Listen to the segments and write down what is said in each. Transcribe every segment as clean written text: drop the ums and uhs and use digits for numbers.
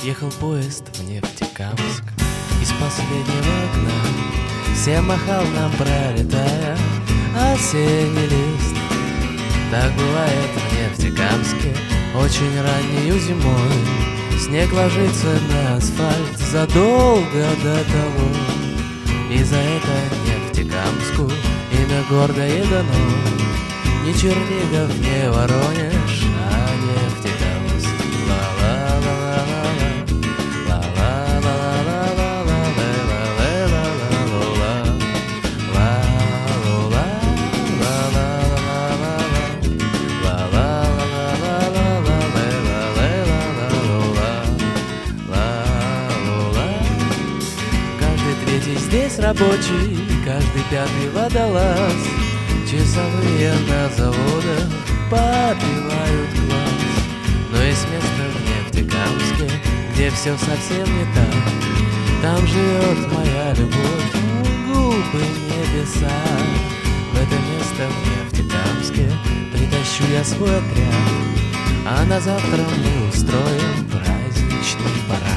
Ехал поезд в Нефтекамск из последнего окна. Всем махал нам, пролетая осенний лист. Так бывает в Нефтекамске очень раннею зимой. Снег ложится на асфальт задолго до того. И за это Нефтекамску имя гордое дано. Не Чернигов, не Воронеж, а Нефтекамск. Здесь рабочий, каждый пятый водолаз. Часовые на заводах попивают квас. Но есть место в Нефтекамске, где все совсем не так. Там живет моя любовь, губы небеса. В это место в Нефтекамске притащу я свой отряд. А на завтра мы устроим праздничный парад.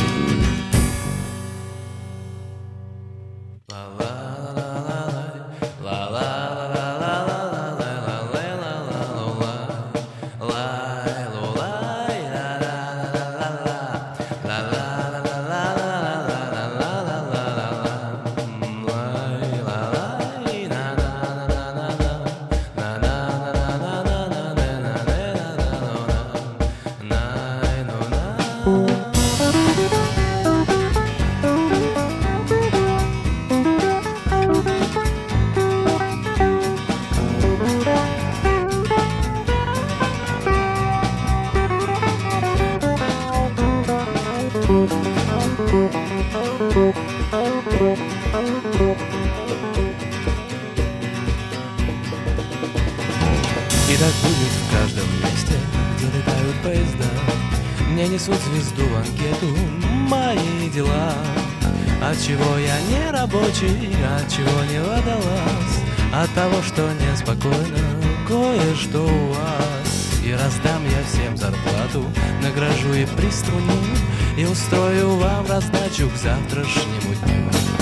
И так будет в каждом месте, где летают поезда. Мне несут звезду в анкету мои дела. Отчего я не рабочий, отчего не водолаз? От того, что неспокойно кое-что у вас. И раздам я всем зарплату, награжу и приструню, и устрою вам раздачу к завтрашнему дню.